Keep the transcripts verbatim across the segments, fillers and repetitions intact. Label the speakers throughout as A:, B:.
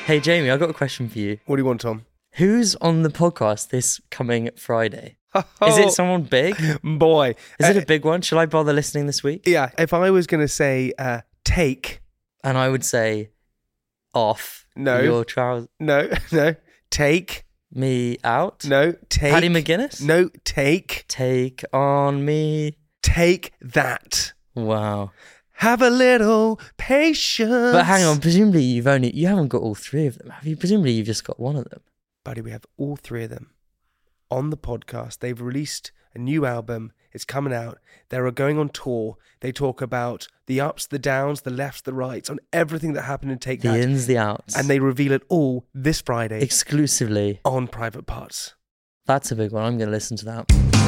A: Hey, Jamie, I've got a question for you.
B: What do you want, Tom?
A: Who's on the podcast this coming Friday? Is it someone big?
B: Boy.
A: Is
B: uh,
A: it a big one? Shall I bother listening this week?
B: Yeah, if I was going to say uh, take...
A: And I would say off
B: No.
A: your trousers.
B: No, no. Take...
A: Me out?
B: No, take...
A: Paddy McGuinness?
B: No, take...
A: Take on me.
B: Take that.
A: Wow.
B: Have a little patience.
A: But hang on, presumably you've only, you haven't got all three of them, have you? Presumably you've just got one of them.
B: Buddy, we have all three of them on the podcast. They've released a new album. It's coming out. They're going on tour. They talk about the ups, the downs, the lefts, the rights, on everything that happened in Take
A: The
B: That.
A: ins, the outs.
B: And they reveal it all this Friday.
A: Exclusively.
B: On Private Parts.
A: That's a big one. I'm going to listen to that.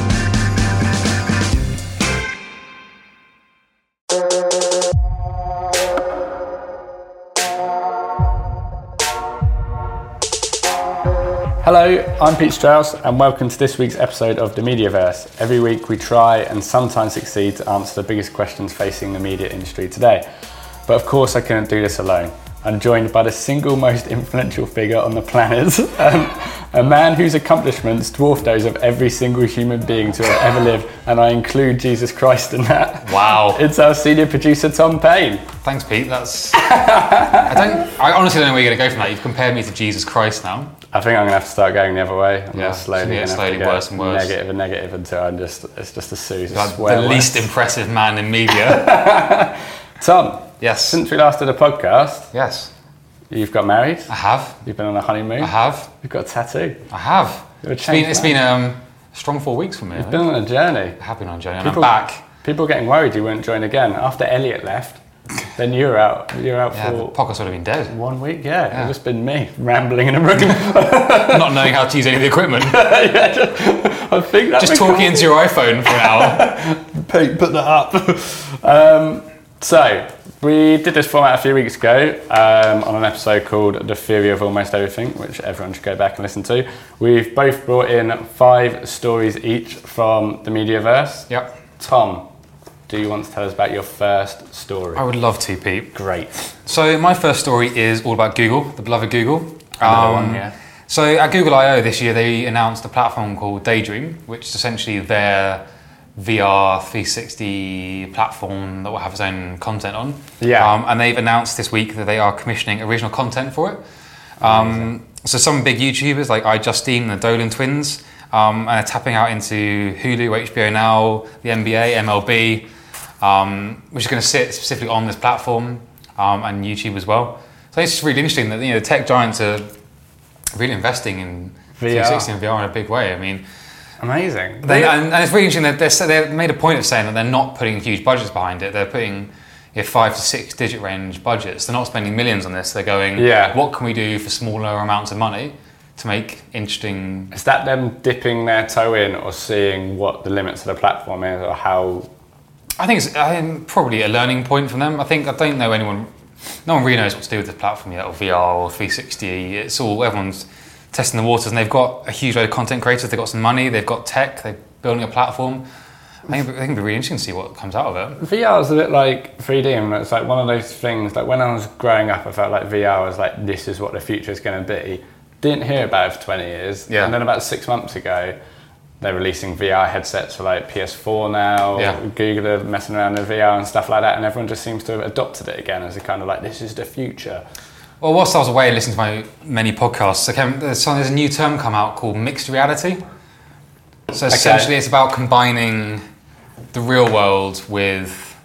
C: Hello, I'm Pete Strauss and welcome to this week's episode of The Mediaverse. Every week we try and sometimes succeed to answer the biggest questions facing the media industry today. But of course I couldn't do this alone. I'm joined by the single most influential figure on the planet, um, a man whose accomplishments dwarf those of every single human being to have ever lived, and I include Jesus Christ in that.
D: Wow.
C: It's our senior producer, Tom Payne.
D: Thanks, Pete. That's... I don't... I honestly don't know where you're going to go from that. You've compared me to Jesus Christ now.
C: I think I'm going to have to start going the other way. I'm
D: Yeah,
C: slowly,
D: yeah,
C: gonna
D: slowly
C: have to
D: worse and worse.
C: Negative and negative until I'm just, it's just a series of
D: Like
C: swear
D: the
C: words.
D: least impressive man in media.
C: Tom,
D: Yes.
C: since we last did a podcast,
D: Yes.
C: you've got married,
D: I have.
C: you've been on a honeymoon,
D: I have.
C: you've got a tattoo,
D: I have.
C: You're a
D: It's been,
C: changed
D: it's
C: man.
D: been um, a strong four weeks for me.
C: You've been on a journey.
D: I have been on a journey and
C: People-
D: I'm back.
C: People were getting worried you wouldn't join again. After Elliot left, then you were out, you were out
D: Yeah, the
C: for
D: podcast would have been dead.
C: one week, yeah.
D: Yeah.
C: It's just been me rambling in a room.
D: Not knowing how to use any of the equipment.
C: yeah, just, I think that
D: Just talking into your iPhone for an hour.
C: Pete, put that up. um, so, we did this format a few weeks ago um, on an episode called The Theory of Almost Everything, which everyone should go back and listen to. We've both brought in five stories each from the Mediaverse.
D: Yep.
C: Tom, do you want to tell us about your first story?
D: I would love to, Pete.
C: Great.
D: So my first story is all about Google, the beloved Google.
C: Another
D: Um,
C: one, yeah.
D: So at Google I O this year, they announced a platform called Daydream, which is essentially their V R three sixty platform that will have its own content on.
C: Yeah.
D: Um, and they've announced this week that they are commissioning original content for it. Um, so some big YouTubers like iJustine and the Dolan twins um, and are tapping out into Hulu, H B O Now, the N B A, M L B, um, which is going to sit specifically on this platform um, and YouTube as well. So it's just really interesting that, you know, the tech giants are really investing in
C: V R.
D: three sixty and V R in a big way. I mean,
C: Amazing.
D: they, and, and it's really interesting that they're, they've made a point of saying that they're not putting huge budgets behind it. They're putting you know, five to six digit range budgets. They're not spending millions on this. They're going,
C: Yeah.
D: what can we do for smaller amounts of money to make interesting...
C: Is that them dipping their toe in or seeing what the limits of the platform is or how...
D: I think it's um, probably a learning point for them. I think, I don't know anyone, no one really knows what to do with this platform yet, or V R or three sixty. It's all, everyone's testing the waters, and they've got a huge load of content creators, they've got some money, they've got tech, they're building a platform. I think, I think it'd be really interesting to see what comes out of it.
C: V R is a bit like three D, and it's like one of those things, like when I was growing up, I felt like V R was like, this is what the future is going to be. Didn't hear about it for twenty years.
D: Yeah.
C: And then about six months ago, they're releasing V R headsets for like P S four now,
D: Yeah.
C: Google are messing around with V R and stuff like that, and everyone just seems to have adopted it again as a kind of like, this is the future.
D: Well, whilst I was away listening to my many podcasts, I came, there's, there's a new term come out called mixed reality. So essentially it's about combining the real world with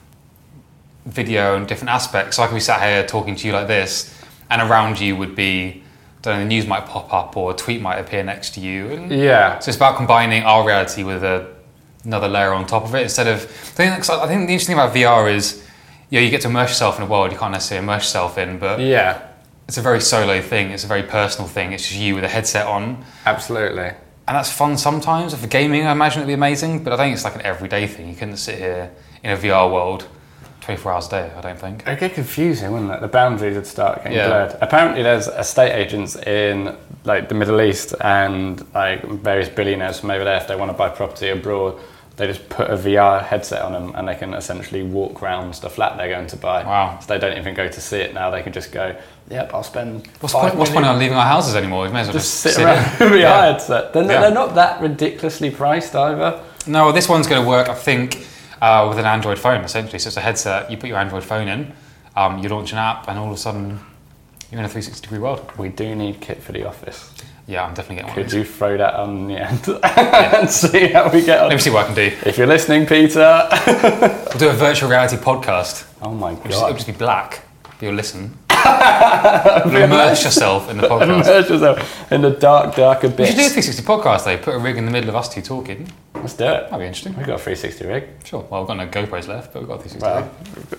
D: video and different aspects. So I could be sat here talking to you like this, and around you would be, I don't know, the news might pop up or a tweet might appear next to you. And
C: Yeah.
D: so it's about combining our reality with a, another layer on top of it instead of... I think, I think the interesting thing about V R is, you know, you get to immerse yourself in a world you can't necessarily immerse yourself in, but
C: Yeah,
D: it's a very solo thing, it's a very personal thing, it's just you with a headset on.
C: absolutely.
D: And that's fun sometimes. For gaming, I imagine it'd be amazing, but I think it's like an everyday thing. You couldn't sit here in a V R world twenty-four hours a day, I don't think.
C: It'd get confusing, wouldn't it? The boundaries would start getting
D: Yeah.
C: blurred. Apparently there's estate agents in like the Middle East and like various billionaires from over there, if they want to buy property abroad, they just put a V R headset on them and they can essentially walk around the flat they're going to buy.
D: Wow.
C: So they don't even go to see it now. They can just go, yep, I'll spend
D: What's
C: five
D: the point, what's the point of leaving our houses anymore? We may as well
C: just
D: just,
C: sit around with a V R
D: Yeah.
C: headset. They're,
D: Yeah.
C: they're not that ridiculously priced either.
D: No, well, this one's going to work, I think, uh, with an Android phone, essentially. So it's a headset, you put your Android phone in, um, you launch an app, and all of a sudden, you're in a three sixty degree world.
C: We do need kit for the office.
D: Yeah, I'm definitely getting one
C: Could
D: of
C: you
D: these.
C: throw that on the end and see how we get on?
D: Let me see what I can do.
C: If you're listening, Peter.
D: I'll do a virtual reality podcast.
C: Oh my
D: It'll just, it'll
C: god.
D: just be black. You'll listen. You'll immerse yourself in the podcast.
C: Immerse yourself in the dark, dark
D: We should do a
C: abyss.
D: three sixty podcast, though. Put a rig in the middle of us two talking.
C: Let's do it.
D: That'd be interesting.
C: We've got a three sixty rig.
D: Sure. Well, we've got no GoPros left, but we've got a three sixty
C: Well,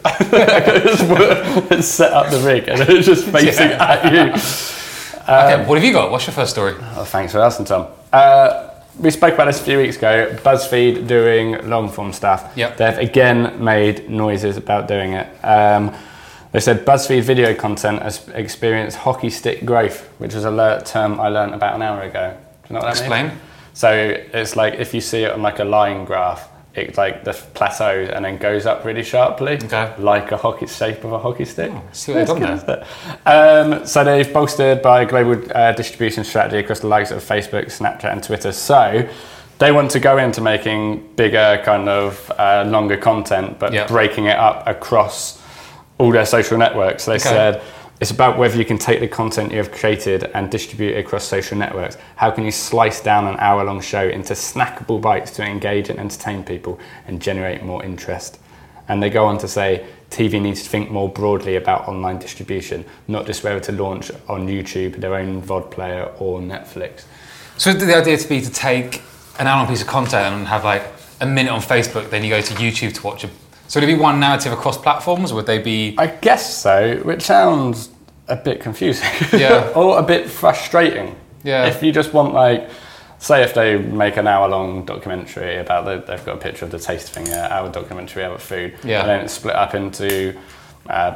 D: rig.
C: let's set up the rig and it's just facing
D: Yeah.
C: at you.
D: Okay, what have you got? What's your first story?
C: Oh, thanks for asking, Tom. Uh, we spoke about this a few weeks ago. BuzzFeed doing long form stuff.
D: Yep.
C: They've again made noises about doing it. Um, they said BuzzFeed video content has experienced hockey stick growth, which is a le- term I learned about an hour ago. Do you know what that
D: Explain.
C: means? So it's like if you see it on like a line graph, it like the plateaus and then goes up really sharply,
D: Okay.
C: like a hockey shape of a hockey stick.
D: Oh, see what they've done
C: That's good, isn't it? Um, so they've bolstered by global uh, distribution strategy across the likes of Facebook, Snapchat, and Twitter. So they want to go into making bigger, kind of uh, longer content, but
D: Yeah.
C: breaking it up across all their social networks. They
D: Okay.
C: said it's about whether you can take the content you have created and distribute it across social networks. How can you slice down an hour-long show into snackable bites to engage and entertain people and generate more interest? And they go on to say T V needs to think more broadly about online distribution, not just whether to launch on YouTube, their own V O D player, or Netflix.
D: So the idea to be to take an hour-long piece of content and have like a minute on Facebook, then you go to YouTube to watch it. So would it be one narrative across platforms, or would they be...
C: I guess so, which sounds a bit confusing.
D: Yeah.
C: Or a bit frustrating.
D: Yeah.
C: If you just want, like, say if they make an hour-long documentary about the, they've got a picture of the taste thing, an hour documentary about food,
D: Yeah.
C: and then it's split up into uh,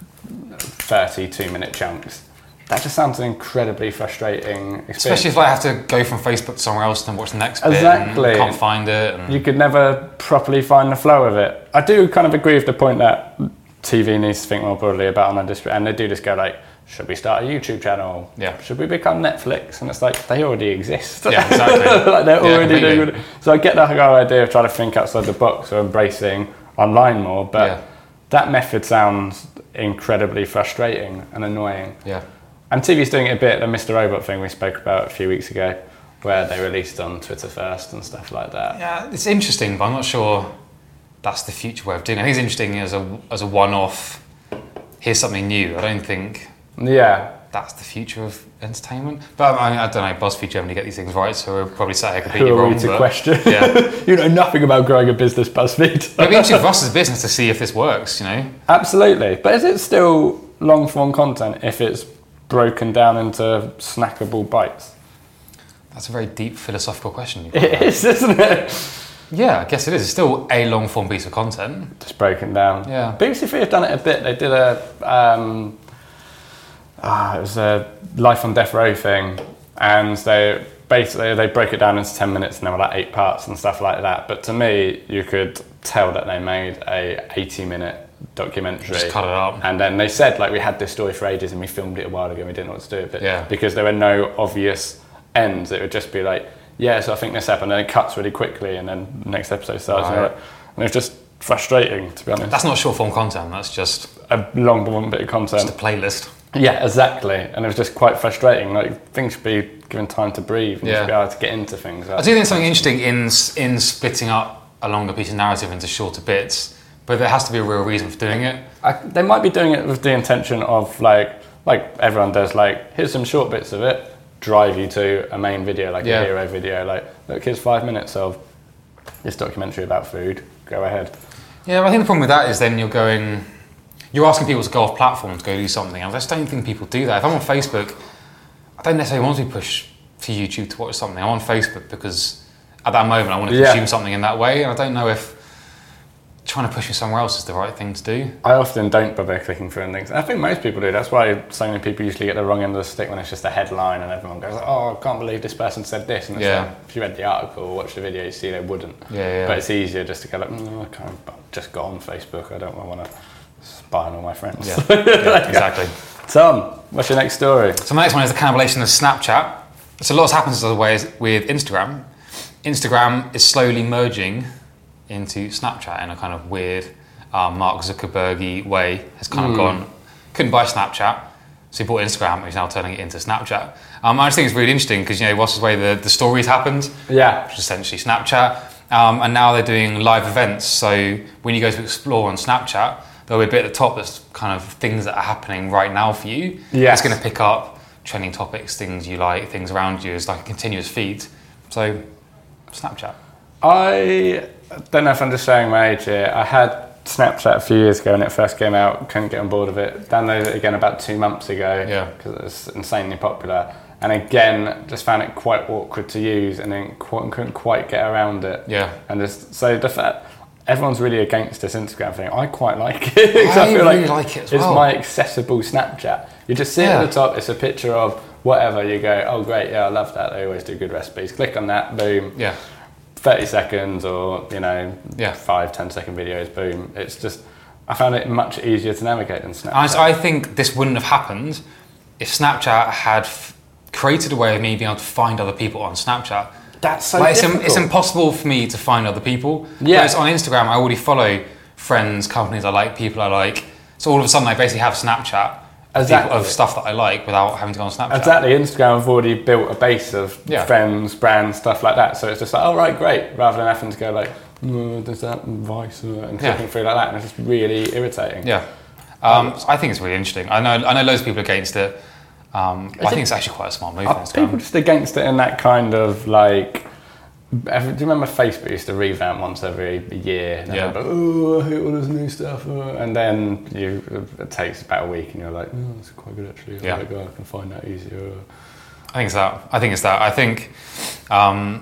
C: thirty-two minute chunks. That just sounds an incredibly frustrating experience.
D: Especially if I have to go from Facebook to somewhere else and watch the next bit
C: Exactly.
D: and can't find it. And...
C: You could never properly find the flow of it. I do kind of agree with the point that T V needs to think more broadly about online distribution, and they do just go like, should we start a YouTube channel?
D: Yeah.
C: Should we become Netflix? And it's like, they already exist.
D: Yeah, exactly.
C: Like they're
D: Yeah,
C: already doing
D: completely.
C: it. So I get the whole idea of trying to think outside the box or embracing online more, but
D: Yeah.
C: that method sounds incredibly frustrating and annoying.
D: Yeah.
C: And T V's doing it a bit, the Mister Robot thing we spoke about a few weeks ago, where they released on Twitter first and stuff like that.
D: Yeah, it's interesting, but I'm not sure that's the future way of doing it. I think it's interesting as a, as a one-off, here's something new. I don't think
C: Yeah.
D: that's the future of entertainment. But I, mean, I don't know, BuzzFeed generally get these things right, so we're probably sat here completely
C: Who are
D: wrong.
C: we to
D: but-
C: question?
D: Yeah.
C: You know nothing about growing a business, BuzzFeed.
D: It'd be interesting for us as a business to see if this works, you know?
C: Absolutely. But is it still long form content if it's broken down into snackable bites?
D: That's a very deep philosophical question.
C: It is, isn't it?
D: Yeah, I guess it is. It's still a long form piece of content.
C: Just broken down.
D: Yeah.
C: B B C Three have done it a bit. They did a, um, ah, it was a Life on Death Row thing, and they basically they broke it down into ten minutes, and there were like eight parts and stuff like that. But to me, you could tell that they made a eighty minute documentary.
D: Just cut it up.
C: And then they said, like, we had this story for ages and we filmed it a while ago and we didn't know what to do with it.
D: Yeah.
C: Because there were no obvious ends. It would just be like, yeah, so I think this happened, and then it cuts really quickly, and then the next episode starts. And,
D: Right.
C: you're like, and it's just frustrating, to be honest.
D: That's not short form content, that's just,
C: a long one bit of content.
D: just a playlist.
C: Yeah, exactly. And it was just quite frustrating. Like, things should be given time to breathe and
D: Yeah.
C: just be able to get into things.
D: I do think something interesting in in splitting up a longer piece of narrative into shorter bits, but there has to be a real reason for doing it.
C: I, they might be doing it with the intention of, like, like everyone does, like, here's some short bits of it, drive you to a main video, like
D: Yeah.
C: a hero video. Like, look, here's five minutes of this documentary about food. Go ahead.
D: Yeah, but I think the problem with that is then you're going, you're asking people to go off platform to go do something. And I just don't think people do that. If I'm on Facebook, I don't necessarily want to be pushed to YouTube to watch something. I'm on Facebook because at that moment I want to
C: Yeah.
D: consume something in that way. And I don't know if trying to push me somewhere else is the right thing to do.
C: I often don't bother clicking through and things. I think most people do. That's why so many people usually get the wrong end of the stick when it's just a headline and everyone goes, oh, I can't believe this person said this. And it's
D: Yeah.
C: like, if you read the article or watched the video, you see they wouldn't.
D: Yeah, yeah.
C: But it's easier just to go like, mm, I can't, I've just got on Facebook. I don't want to spy on all my friends.
D: Yeah, yeah exactly.
C: Tom, what's your next story?
D: So my next one is the cannibalization of Snapchat. So lots happens other ways with Instagram. Instagram is slowly merging into Snapchat in a kind of weird um, Mark Zuckerberg-y way. Has kind of
C: Mm.
D: gone, couldn't buy Snapchat, so he bought Instagram and he's now turning it into Snapchat. Um, I just think it's really interesting because, you know, whilst the way the, the stories happened,
C: Yeah.
D: which is essentially Snapchat, um, and now they're doing live events. So when you go to explore on Snapchat, there'll be a bit at the top that's kind of things that are happening right now for you.
C: Yes.
D: It's going to pick up trending topics, things you like, things around you. It's like a continuous feed. So, Snapchat.
C: I don't know if I'm just showing my age here. I had Snapchat a few years ago when it first came out, couldn't get on board with it. Downloaded it again about two months ago
D: Yeah.
C: because it was insanely popular. And again, just found it quite awkward to use and then qu- couldn't quite get around it.
D: Yeah.
C: And just, so the fact, everyone's really against this Instagram thing. I quite like it. 'Cause
D: I
C: feel
D: really like it as
C: It's
D: well.
C: my accessible Snapchat. You just see
D: Yeah.
C: it at the top, it's a picture of whatever, you go, oh great, yeah, I love that. They always do good recipes. Click on that, boom.
D: Yeah.
C: thirty seconds or, you know,
D: Yeah.
C: five, ten second videos, boom. It's just, I found it much easier to navigate than Snapchat.
D: I, I think this wouldn't have happened if Snapchat had f- created a way of me being able to find other people on Snapchat.
C: That's so
D: Like, it's,
C: difficult.
D: im- it's impossible for me to find other people.
C: Yeah.
D: Whereas on Instagram, I already follow friends, companies I like, people I like. So all of a sudden, I basically have Snapchat of,
C: Exactly.
D: people, of stuff that I like without having to go on Snapchat.
C: Exactly, Instagram have already built a base of
D: Yeah.
C: friends, brands, stuff like that. So it's just like, oh right, great, rather than having to go like, oh, there's that Vice uh, and
D: Yeah.
C: clicking through like that, and it's just really irritating.
D: Yeah. Um, so I think it's really interesting. I know I know loads of people are against it. Um, but I think it's actually quite a smart move.
C: Are
D: on Instagram.
C: people just against it in that kind of like? Every, do you remember Facebook used to revamp once every year? And
D: Yeah.
C: they'd be like, oh, I hate all this new stuff. uh," And then you, it takes about a week, and you're like, oh, that's quite good actually.
D: Yeah.
C: I like, oh, I can find that easier.
D: I think it's that. I think it's that. I think um,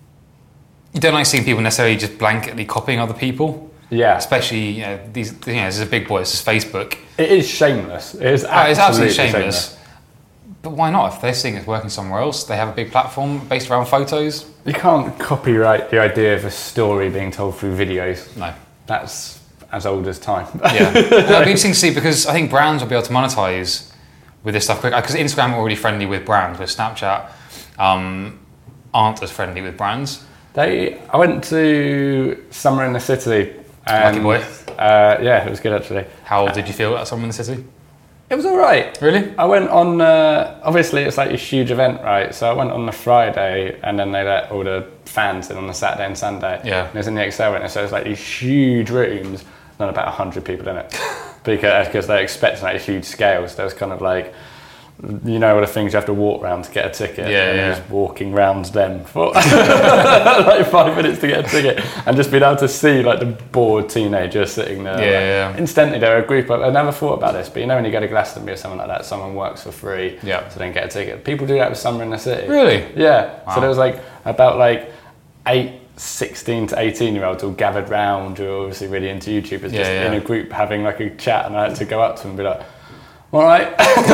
D: you don't like seeing people necessarily just blanketly copying other people.
C: Yeah,
D: Especially, you know, these. You know, this is a big boy. This is Facebook.
C: it is shameless. It is
D: Uh,
C: absolutely,
D: it's absolutely
C: shameless.
D: shameless. But why not? If they're seeing it's working somewhere else, they have a big platform based around photos.
C: You can't copyright the idea of a story being told through videos.
D: No.
C: That's as old as time.
D: Yeah. It'll be interesting to see because I think brands will be able to monetize with this stuff quick. Because Instagram are already friendly with brands, with Snapchat um, aren't as friendly with brands.
C: They, I went to Summer in the City. And,
D: Lucky boy.
C: Uh, yeah, it was good actually.
D: How did you feel at Summer in the City?
C: It was all right.
D: Really?
C: I went on, uh, obviously it's like a huge event, right? So I went on the Friday and then they let all the fans in on the Saturday and Sunday.
D: Yeah.
C: And it was in the Excel Arena, so it was like these huge rooms, not about one hundred people in it. because because they expect like huge scales. There was kind of like, you know, all the things you have to walk around to get a ticket.
D: Yeah,
C: and
D: yeah.
C: just walking round them for like five minutes to get a ticket, and just being able to see like the bored teenager sitting there.
D: Yeah,
C: like,
D: yeah.
C: Instantly, they're a group of. I never thought about this, but you know, when you go to Glastonbury or something like that, someone works for free,
D: Yeah.
C: so then get a ticket. People do that with Summer in the City.
D: Really?
C: Yeah.
D: Wow.
C: So there was like about like eight. sixteen to eighteen year olds all gathered round who are obviously really into YouTubers,
D: Yeah,
C: just
D: yeah.
C: in a group having like a chat, and I had to go up to them and be like, all right,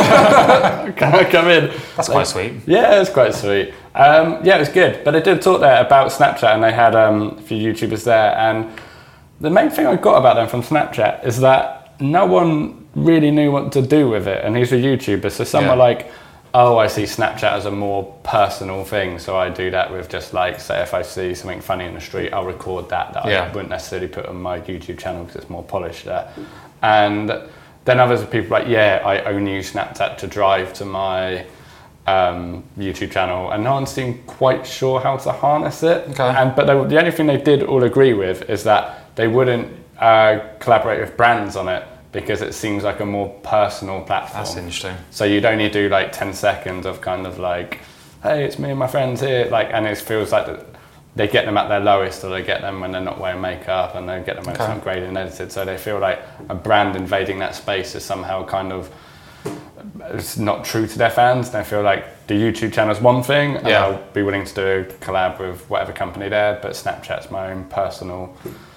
C: can I come in?
D: That's
C: Like,
D: quite sweet.
C: yeah, it was quite sweet. Um, yeah, it was good. But I did talk there about Snapchat, and they had um, a few YouTubers there. And the main thing I got about them from Snapchat is that no one really knew what to do with it. And these were YouTubers. So some
D: Yeah.
C: were like, oh, I see Snapchat as a more personal thing. So I do that with just like, say, if I see something funny in the street, I'll record that. That
D: Yeah.
C: I wouldn't necessarily put on my YouTube channel because it's more polished there. And then others are people like, yeah, I only use Snapchat to drive to my um, YouTube channel, and no one seemed quite sure how to harness it.
D: Okay.
C: And but they, the only thing they did all agree with is that they wouldn't uh, collaborate with brands on it because it seems like a more personal platform.
D: That's interesting.
C: So you'd only do like ten seconds of kind of like, hey, it's me and my friends here, like, and it feels like that they get them at their lowest, or they get them when they're not wearing makeup, and they get them when
D: Okay.
C: it's not graded and edited. So they feel like a brand invading that space is somehow kind of, it's not true to their fans. They feel like the YouTube channel is one thing, and
D: Yeah.
C: I'll be willing to do a collab with whatever company there, but Snapchat's my own personal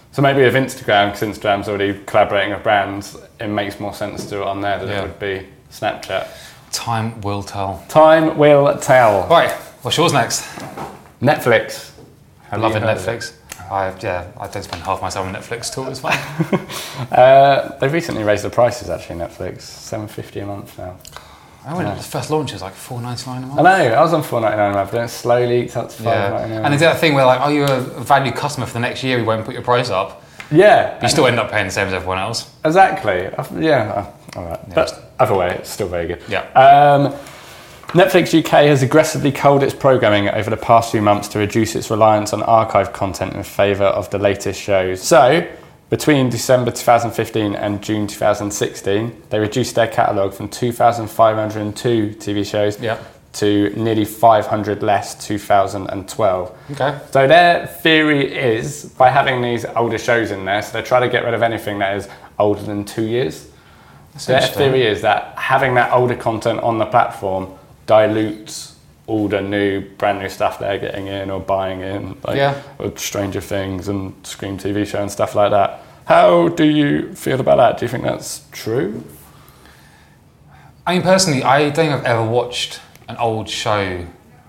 C: So maybe with Instagram, because Instagram's already collaborating with brands, it makes more sense to do it on there than
D: Yeah.
C: it would be Snapchat.
D: Time will tell.
C: Time will tell.
D: Right, what's yours next?
C: Netflix.
D: I
C: Have
D: love
C: you
D: it,
C: heard of
D: Netflix. I yeah, I don't spend half myself on Netflix at all. It's fine.
C: Uh, they've recently raised the prices actually, Netflix. seven fifty a month now.
D: I when it first launched, it was like four ninety-nine a month.
C: I know, I was on four ninety-nine a month, then it slowly it's up to five
D: Yeah,
C: ninety-nine.
D: and they did that thing where like, oh, you're a valued customer for the next year, we won't put your price up.
C: Yeah.
D: But you still end up paying the same as everyone else.
C: Exactly. I've- Yeah, uh, all right.
D: Yeah.
C: But either way, it's still very good.
D: Yeah.
C: Um, Netflix U K has aggressively culled its programming over the past few months to reduce its reliance on archive content in favour of the latest shows. So, between December twenty fifteen and June twenty sixteen, they reduced their catalogue from two thousand five hundred two T V shows
D: Yeah.
C: to nearly five hundred less two thousand twelve.
D: Okay.
C: So their theory is, by having these older shows in there, so they try to get rid of anything that is older than two years.
D: That's
C: Their
D: interesting.
C: theory is that having that older content on the platform dilutes all the new, brand new stuff they're getting in or buying in, like
D: Yeah.
C: with Stranger Things and Scream T V show and stuff like that. How do you feel about that? Do you think that's true?
D: I mean, personally, I don't think I've ever watched an old show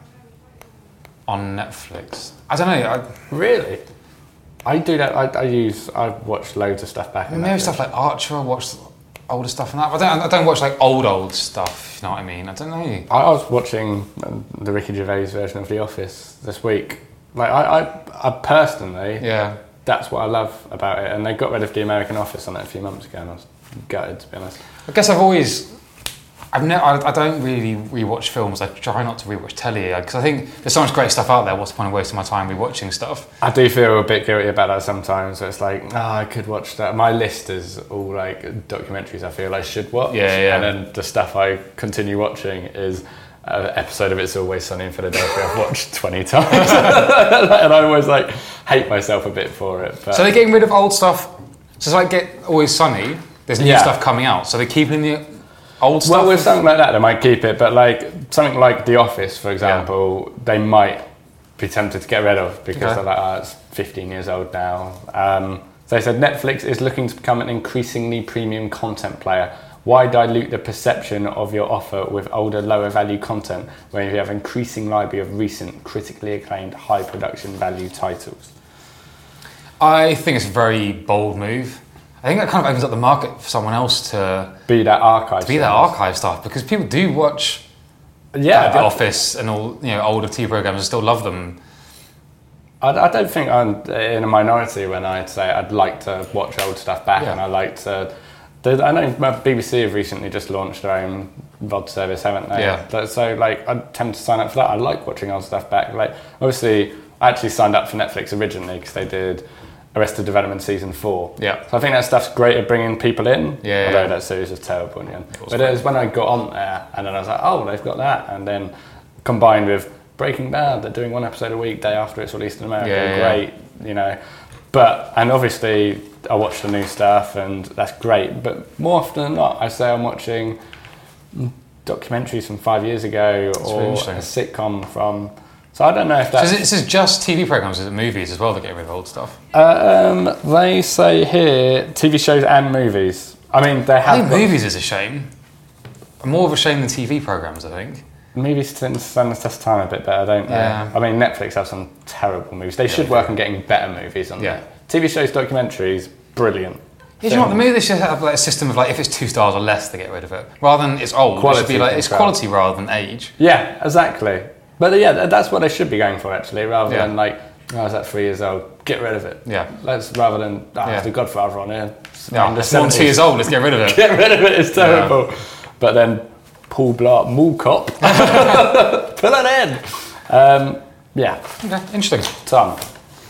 D: on Netflix. I don't know. I,
C: Really? I do that. I, I use. I watch loads of stuff back.
D: I mean,
C: in
D: maybe
C: Netflix.
D: stuff like Archer. I watched older stuff and that. But I don't. I don't watch like old old stuff. You know what I mean? I don't know.
C: I was watching um, the Ricky Gervais version of The Office this week. Like I, I, I personally,
D: Yeah.
C: that's what I love about it. And they got rid of the American Office on it a few months ago, and I was gutted, to be honest.
D: I guess I've always. I've ne- I, I don't really rewatch films. I try not to rewatch telly because I think there's so much great stuff out there. What's the point of wasting my time rewatching stuff?
C: I do feel a bit guilty about that sometimes. It's like, oh, I could watch that. My list is all like documentaries I feel I should watch.
D: Yeah, yeah.
C: And then the stuff I continue watching is an episode of It's Always Sunny in Philadelphia I've watched twenty times. And I always like hate myself a bit for it. But
D: So they're getting rid of old stuff. So it's like Get Always Sunny. There's new
C: Yeah.
D: stuff coming out. So they're keeping the old stuff.
C: well, with something like that, they might keep it. But like something like The Office, for example, they might be tempted to get rid of because
D: Okay.
C: they're like, oh, it's fifteen years old now. Um, so they said Netflix is looking to become an increasingly premium content player. Why dilute the perception of your offer with older, lower value content when you have increasing library of recent, critically acclaimed, high production value titles?
D: I think it's a very bold move. I think that kind of opens up the market for someone else to
C: Be that archive.
D: be that archive stuff because people do watch
C: Yeah,
D: uh, The
C: I-
D: Office and all you know older T V programs and still love them.
C: I, I don't think I'm in a minority when I'd say I'd like to watch old stuff back,
D: Yeah.
C: and I like to. the- I know my B B C have recently just launched their own V O D service, haven't they?
D: Yeah.
C: But- So like, I tend to sign up for that. I like watching old stuff back. Like, obviously, I actually signed up for Netflix originally because they did Arrested Development season four.
D: Yeah.
C: So I think that stuff's great at bringing people in.
D: Yeah,
C: Although
D: yeah.
C: that series was terrible in the end.
D: was
C: But it was when I got on there, and then I was like, oh, they've got that, and then combined with Breaking Bad, they're doing one episode a week day after it's released in America.
D: Yeah, yeah.
C: Great, you know. But and obviously I watch the new stuff, and that's great. But more often than not, I say I'm watching documentaries from five years ago
D: really
C: or a
D: interesting.
C: sitcom from. So I don't know if
D: So
C: that's.
D: is it, this is just T V programs, is it movies as well that get rid of old stuff?
C: Um, they say here T V shows and movies. I mean, they
D: I
C: have
D: think
C: got-
D: movies is a shame. More of a shame than T V programs, I think.
C: Movies tend to stand the test of time a bit better, don't they?
D: Yeah.
C: I mean, Netflix have some terrible movies. They should work on getting better movies on
D: Yeah.
C: there. T V shows, documentaries, brilliant.
D: Yeah, do you know what, the movie they should have like a system of like if it's two stars or less, they get rid of it. Rather than it's old, it
C: Quality
D: should be like it's
C: control.
D: quality rather than age.
C: Yeah, exactly. But yeah, th- that's what they should be going for actually, rather
D: Yeah.
C: than like, oh, is that three years old? Get rid of it.
D: Yeah.
C: Let's rather than oh,
D: Yeah.
C: The Godfather on here.
D: Yeah,
C: in the
D: it's more than two
C: seventies.
D: years old, let's get rid of it.
C: Get rid of it. It's terrible. But then Paul Blart, Mall Cop, put it in. Um, yeah,
D: Okay, interesting.
C: Tom.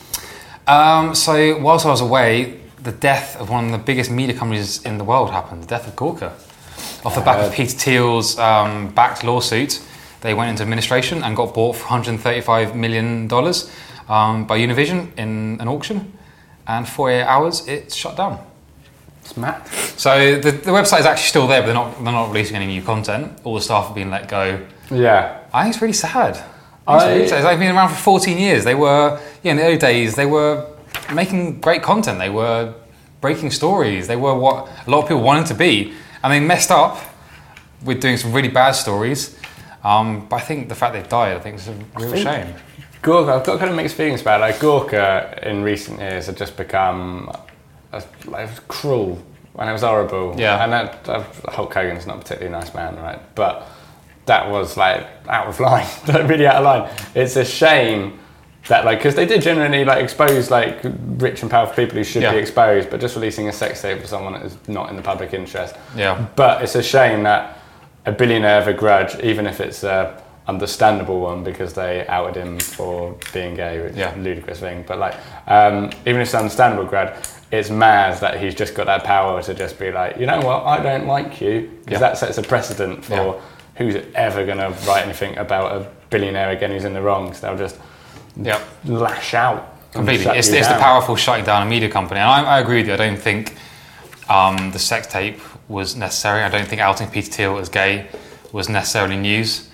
D: Um, so whilst I was away, the death of one of the biggest media companies in the world happened. The death of Gawker. Off the back of Peter Thiel's um, backed lawsuit, they went into administration and got bought for one hundred thirty-five million dollars um, by Univision in an auction. And forty-eight hours, it's shut down.
C: It's mad.
D: So the, the website is actually still there, but they're not they're not releasing any new content. All the staff have been let go.
C: Yeah.
D: I think it's really sad. I think it's
C: I-
D: really sad. It's like been around for fourteen years. They were, yeah, in the early days, they were making great content. They were breaking stories. They were what a lot of people wanted to be, and they messed up with doing some really bad stories. Um, but I think the fact they've died, I think, is a real shame.
C: Gorka, I've got kind of mixed feelings about it. Like Gorka in recent years had just become a, like, cruel, and it was horrible.
D: Yeah.
C: And that, uh, Hulk Hogan's not a particularly nice man, right? But that was like out of line, really out of line. It's a shame that, like, because they did generally like expose like rich and powerful people who should
D: yeah.
C: be exposed, but just releasing a sex tape for someone that is not in the public interest.
D: Yeah.
C: But it's a shame that a billionaire have a grudge, even if it's a understandable one because they outed him for being gay, which
D: yeah.
C: is a ludicrous thing. But like, um, even if it's an understandable grudge, it's mad that he's just got that power to just be like, you know what, I don't like you, because
D: yeah.
C: that sets a precedent for
D: yeah.
C: who's ever going to write anything about a billionaire again who's in the wrong. So they'll just
D: yeah.
C: lash out.
D: Completely. It's, it's the powerful shutting down a media company. And I, I agree with you. I don't think um, the sex tape was necessary. I don't think outing Peter Thiel as gay was necessarily news.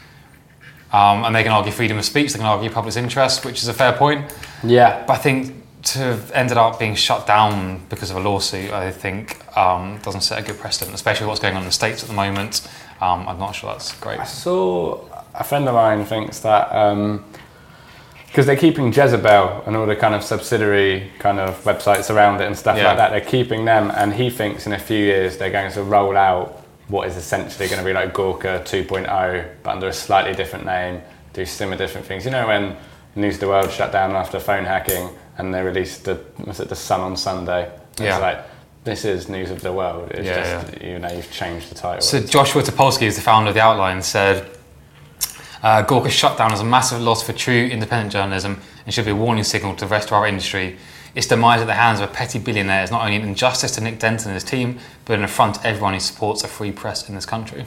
D: Um, and they can argue freedom of speech, they can argue public interest, which is a fair point.
C: Yeah.
D: But I think to have ended up being shut down because of a lawsuit, I think um, doesn't set a good precedent, especially what's going on in the States at the moment. Um, I'm not sure that's great.
C: I saw a friend of mine thinks that because um, they're keeping Jezebel and all the kind of subsidiary kind of websites around it and stuff
D: yeah.
C: like that, they're keeping them, and he thinks in a few years they're going to roll out what is essentially going to be like Gorka two point oh, but under a slightly different name, do similar different things. You know when News of the World shut down after phone hacking and they released the, was it the Sun on Sunday?
D: Yeah.
C: It's like, this is News of the World. It's
D: yeah,
C: just,
D: yeah.
C: you know, you've changed the title.
D: So Joshua Topolsky, who's the founder of The Outline, said, uh, Gorka's shutdown is a massive loss for true independent journalism and should be a warning signal to the rest of our industry. Its demise at the hands of a petty billionaire is not only an injustice to Nick Denton and his team, but an affront to everyone who supports a free press in this country.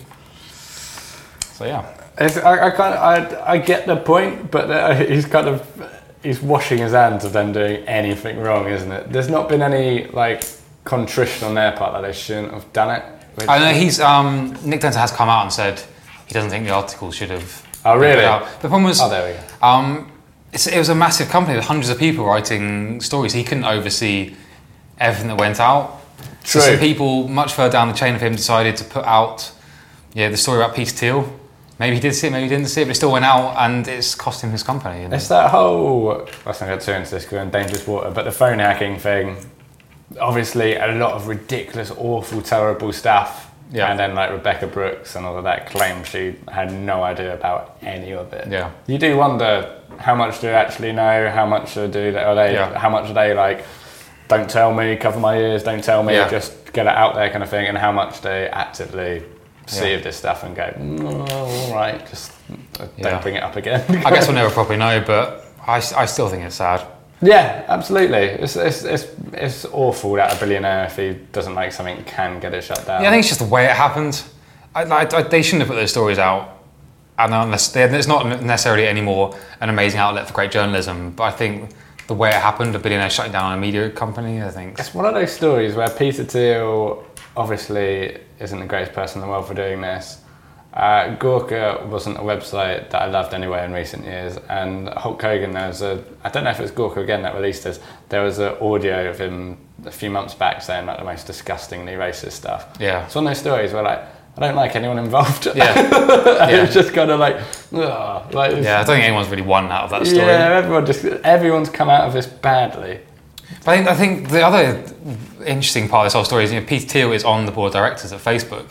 D: So yeah.
C: It's, I, I kind of, I, I get the point, but uh, he's kind of he's washing his hands of them doing anything wrong, isn't it? There's not been any like contrition on their part that they shouldn't have done it. Which,
D: I know he's um, Nick Denton has come out and said he doesn't think the article should have.
C: Oh really?
D: Been put out. The problem was.
C: Oh, there we go.
D: Um, It's, it was a massive company with hundreds of people writing stories. He couldn't oversee everything that went out.
C: True.
D: So some people much further down the chain of him decided to put out yeah, the story about Peter Thiel. Maybe he did see it, maybe he didn't see it, but it still went out and it's cost him his company. And
C: it's that whole, let's not get too into this because we're in dangerous water, but the phone hacking thing, obviously a lot of ridiculous, awful, terrible stuff. Yeah. And then like Rebecca Brooks and all of that claimed she had no idea about any of it.
D: Yeah.
C: You do wonder how much do they actually know, how much do they, are they
D: yeah.
C: how much are they like, don't tell me, cover my ears, don't tell me, yeah. just get it out there kind of thing, and how much they actively see
D: yeah.
C: of this stuff and go, mm, all right, just don't
D: yeah.
C: bring it up again.
D: I guess we'll never properly know, but I, I still think it's sad.
C: Yeah, absolutely. It's, it's it's it's awful that a billionaire, if he doesn't like something, can get it shut down.
D: Yeah, I think it's just the way it happened. I, I, I, they shouldn't have put those stories out, and unless it's not necessarily anymore an amazing outlet for great journalism. But I think the way it happened, a billionaire shutting down a media company, I think
C: it's one of those stories where Peter Thiel obviously isn't the greatest person in the world for doing this. Uh, Gorka wasn't a website that I loved anyway in recent years, and Hulk Hogan, there was a, I don't know if it was Gorka again that released this, there was an audio of him a few months back saying like the most disgustingly racist stuff.
D: Yeah.
C: It's one of those stories where like, I don't like anyone involved.
D: Yeah.
C: yeah. It's
D: yeah.
C: just kind of like, ugh, like
D: yeah, I don't think anyone's really won out of that story.
C: Yeah, everyone just, everyone's come out of this badly.
D: But I think, I think the other interesting part of this whole story is, you know, Peter Thiel is on the board of directors at Facebook.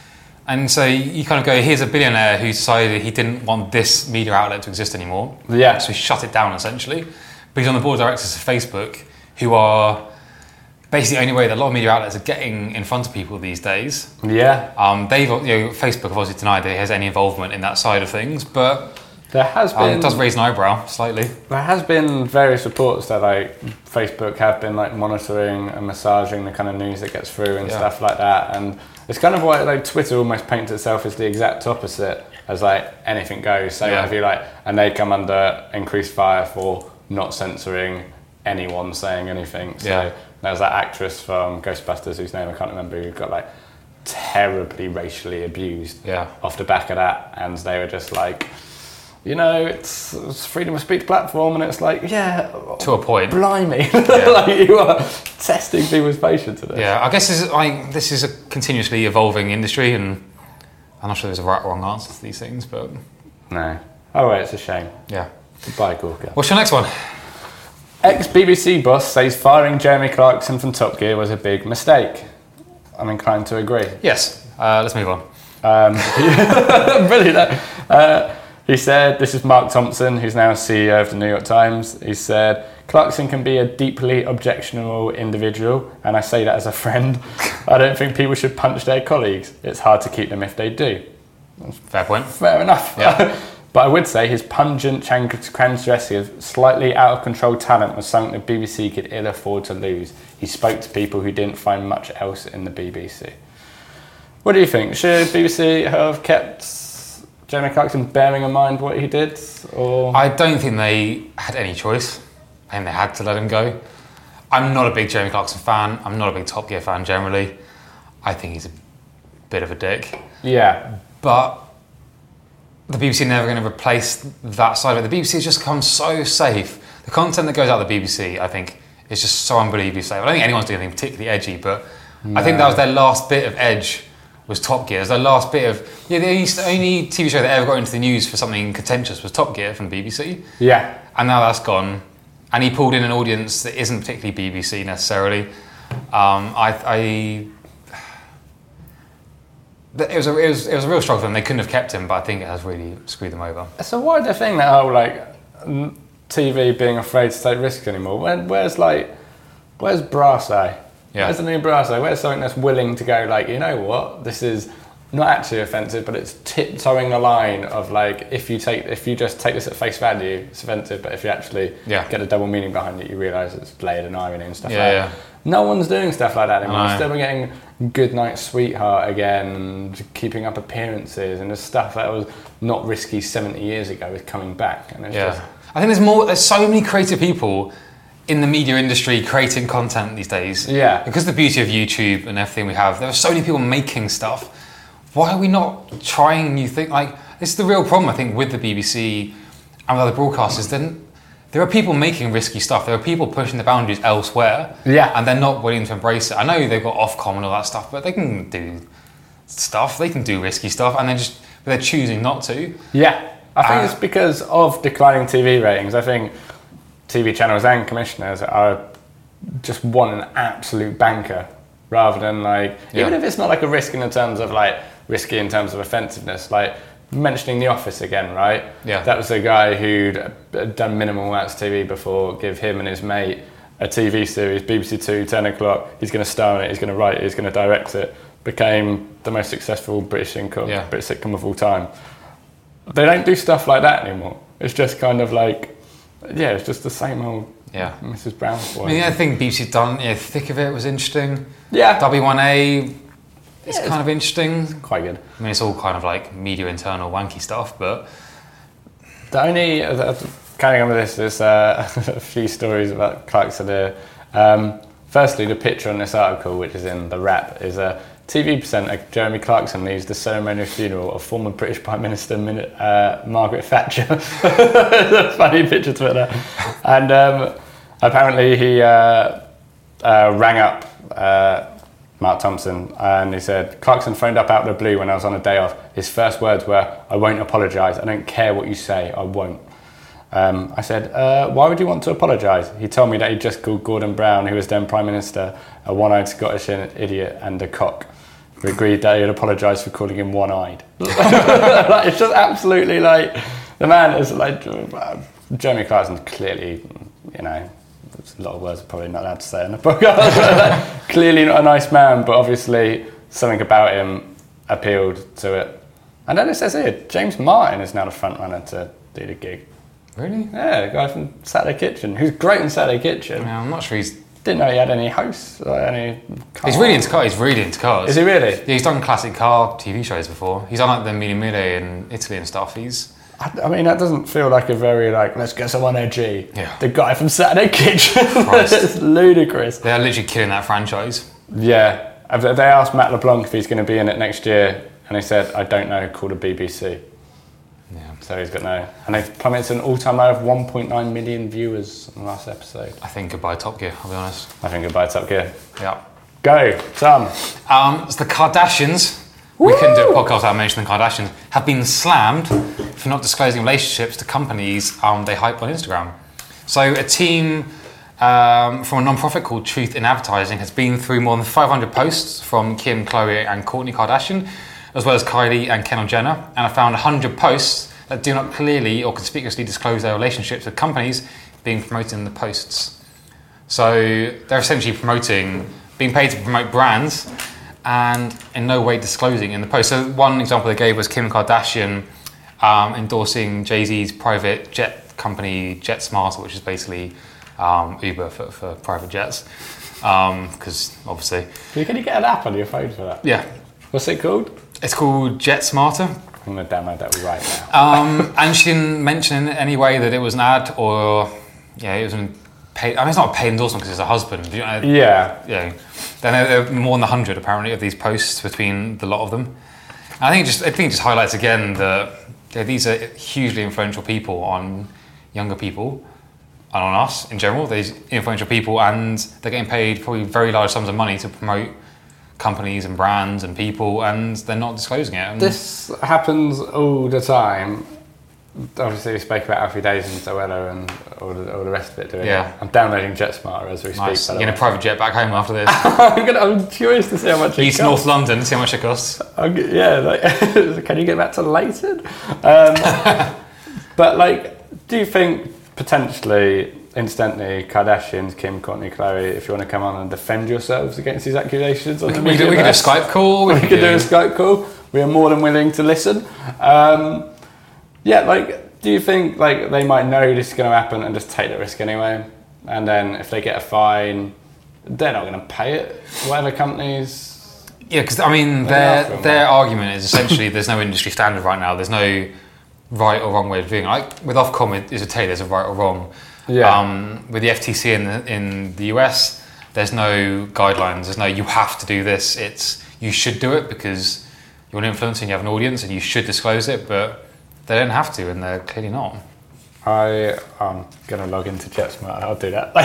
D: And so you kind of go, here's a billionaire who decided he didn't want this media outlet to exist anymore.
C: Yeah.
D: So he shut it down, essentially. But he's on the board of directors of Facebook, who are basically the only way that a lot of media outlets are getting in front of people these days.
C: Yeah.
D: Um, they've, you know, Facebook have obviously denied that he has any involvement in that side of things, but
C: there has been,
D: um, it does raise an eyebrow slightly.
C: There has been various reports that like Facebook have been like monitoring and massaging the kind of news that gets through and
D: yeah.
C: stuff like that, and it's kind of why like Twitter almost paints itself as the exact opposite, as like anything goes. So
D: yeah.
C: if you like, and they come under increased fire for not censoring anyone saying anything. So
D: yeah.
C: there's that actress from Ghostbusters whose name I can't remember, who got like terribly racially abused
D: yeah.
C: off the back of that, and they were just like, you know, it's, it's freedom of speech platform, and it's like, yeah,
D: to a point.
C: Blimey,
D: Yeah.
C: like you are testing people's patience to this.
D: Yeah, I guess this is like this is a continuously evolving industry, and I'm not sure there's a right or wrong answer to these things, but
C: No. Oh, wait, it's a shame.
D: yeah.
C: Goodbye, Gorka.
D: What's your next one?
C: Ex-B B C boss says firing Jeremy Clarkson from Top Gear was a big mistake. I'm inclined to agree.
D: Yes. Uh, let's move on.
C: Um, brilliant. Uh, he said, this is Mark Thompson, who's now C E O of the New York Times. He said, Clarkson can be a deeply objectionable individual, and I say that as a friend. I don't think people should punch their colleagues. It's hard to keep them if they do.
D: Fair point.
C: Fair enough.
D: Yeah.
C: But I would say his pungent, transgressive, slightly out of control talent was something the B B C could ill afford to lose. He spoke to people who didn't find much else in the B B C. What do you think? Should B B C have kept Jeremy Clarkson, bearing in mind what he did? Or
D: I don't think they had any choice. I think they had to let him go. I'm not a big Jeremy Clarkson fan. I'm not a big Top Gear fan generally. I think he's a bit of a dick.
C: Yeah.
D: But the B B C are never going to replace that side of it. The B B C has just become so safe. The content that goes out of the B B C, I think, is just so unbelievably safe. I don't think anyone's doing anything particularly edgy, but no. I think that was their last bit of edge, was Top Gear. It was their last bit of... Yeah, the only, only T V show that ever got into the news for something contentious was Top Gear from the B B C.
C: Yeah.
D: And now that's gone. And he pulled in an audience that isn't particularly B B C necessarily. Um, I... I It was, a, it, was, it was a real struggle for them. They couldn't have kept him, but I think it has really screwed them over.
C: It's a wider thing, that whole like T V being afraid to take risks anymore. Where, where's like, where's Brasse? Yeah. Where's the new Brasse? Where's something that's willing to go like, you know what, this is not actually offensive, but it's tiptoeing the line of like, if you take, if you just take this at face value, it's offensive, but if you actually
D: yeah.
C: get a double meaning behind it, you realise it's layered and irony and stuff
D: yeah,
C: like
D: yeah.
C: that. No one's doing stuff like that anymore.
D: No.
C: Instead, we're getting Good Night Sweetheart again, and keeping up appearances, and the stuff that was not risky seventy years ago is coming back. And it's
D: yeah.
C: just...
D: I think there's more. There's so many creative people in the media industry creating content these days.
C: Yeah.
D: Because of the beauty of YouTube and everything we have, there are so many people making stuff. Why are we not trying new things? Like, this is the real problem, I think, with the B B C and with other broadcasters. Then there are people making risky stuff. There are people pushing the boundaries elsewhere.
C: Yeah.
D: And they're not willing to embrace it. I know they've got Ofcom and all that stuff, but they can do stuff. They can do risky stuff, and they're just but they're choosing not to.
C: Yeah. I think
D: Uh,
C: it's because of declining T V ratings. I think T V channels and commissioners are just want an absolute banker rather than like,
D: yeah.
C: even if it's not like a risk in the terms of like risky in terms of offensiveness, like mentioning The Office again, right?
D: Yeah.
C: That was a guy who'd done minimal amounts of T V before, give him and his mate a T V series, B B C Two, ten o'clock, he's going to star in it, he's going to write it, he's going to direct it, became the most successful British sitcom,
D: Yeah.
C: British sitcom of all time. They don't do stuff like that anymore. It's just kind of like, yeah, it's just the same old
D: Yeah.
C: Missus Brown boy.
D: I mean, the other thing B B C done, yeah, Thick of It was interesting.
C: Yeah.
D: W one A, it's
C: Yeah,
D: kind of interesting.
C: Quite good.
D: I mean, it's all kind of like media internal wanky stuff, but
C: The only, uh, carrying on with this, there's uh, a few stories about Clarkson here. Um, firstly, the picture on this article, which is in The Wrap, is a T V presenter Jeremy Clarkson leaves the ceremonial funeral of former British Prime Minister Min- uh, Margaret Thatcher. It's a funny picture to put there. And um, apparently he uh, uh, rang up uh, Mark Thompson and he said, Clarkson phoned up out of the blue when I was on a day off. His first words were, I won't apologise. I don't care what you say. I won't. Um, I said, uh, why would you want to apologise? He told me that he just called Gordon Brown, who was then Prime Minister, a one-eyed Scottish idiot and a cock. We agreed that he had apologised for calling him one-eyed. Like, it's just absolutely like, the man is like, Jeremy Clarkson's clearly, you know, there's a lot of words I'm probably not allowed to say in the podcast. Clearly not a nice man, but obviously something about him appealed to it. And then it says here, James Martin is now the front runner to do the gig.
D: really?
C: Yeah, the guy from Saturday Kitchen, who's great in Saturday Kitchen.
D: Yeah, I'm not sure he's.
C: Didn't know he had any hosts, or any cars.
D: He's really into cars. He's really into cars.
C: Is he really?
D: Yeah, he's done classic car T V shows before. He's done like the Mille Mille in Italy and stuff. He's.
C: I, I mean, that doesn't feel like a very, like, let's get someone edgy.
D: Yeah.
C: The guy from Saturday Kitchen.
D: Christ.
C: It's ludicrous.
D: They're literally killing that franchise.
C: Yeah. They asked Matt LeBlanc if he's going to be in it next year, and he said, I don't know, call the B B C.
D: Yeah.
C: So he's got no... And they've plummeted to an all-time low of one point nine million viewers in the last episode.
D: I think goodbye Top Gear, I'll be honest.
C: I think goodbye Top Gear.
D: Yeah.
C: Go, Tom.
D: Um, it's the Kardashians. Woo! We couldn't do a podcast without mentioning the Kardashians. Have been slammed for not disclosing relationships to companies um, they hype on Instagram. So a team um, from a non-profit called Truth in Advertising has been through more than five hundred posts from Kim, Khloe and Kourtney Kardashian, as well as Kylie and Kendall Jenner, and I found one hundred posts that do not clearly or conspicuously disclose their relationships with companies being promoted in the posts. So they're essentially promoting, being paid to promote brands and in no way disclosing in the post. So one example they gave was Kim Kardashian um, endorsing Jay-Z's private jet company, JetSmarter, which is basically um, Uber for, for private jets. Because um, obviously...
C: Can you get an app on your phone for that?
D: Yeah.
C: What's it called?
D: It's called JetSmarter.
C: I'm going to download that right now.
D: Um, and she didn't mention in any way that it was an ad or, yeah, it was a paid. I mean, it's not a paid endorsement because it's a husband. You know,
C: yeah.
D: Yeah. Then there are more than a hundred apparently of these posts between the lot of them. And I think it just, I think it just highlights again that yeah, these are hugely influential people on younger people and on us in general. These influential people, and they're getting paid probably very large sums of money to promote companies and brands and people, and they're not disclosing it. And
C: this happens all the time. Obviously, we spoke about Alfie Days and Zoella and all the, all the rest of it doing
D: yeah.
C: it. I'm downloading JetSmarter as we
D: nice.
C: speak.
D: You're getting a private jet back home after this.
C: I'm, gonna, I'm curious to see how much it
D: East
C: costs.
D: North London, see how much it costs.
C: I'm, yeah, like, can you get back to Leighton? Um, but like, do you think potentially, incidentally, Kardashians, Kim, Kourtney, Khloe, if you want to come on and defend yourselves against these accusations? On
D: We,
C: the
D: we, we,
C: media
D: we could do a
C: verse?
D: Skype call.
C: We, we could do a Skype call. We are more than willing to listen. Um, yeah, like, do you think like they might know this is going to happen and just take the risk anyway? And then if they get a fine, they're not going to pay it. Whatever companies.
D: Yeah, because I mean, their their argument is essentially there's no industry standard right now. There's no right or wrong way of doing it. Like with Ofcom, it is a tell there's a right or wrong.
C: Yeah.
D: Um, with the F T C in the, in the U S, there's no guidelines. There's no you have to do this. It's you should do it because you're an influencer and you have an audience and you should disclose it, but they don't have to, and they're clearly not.
C: I, I'm going to log into JetSmart. I'll do that.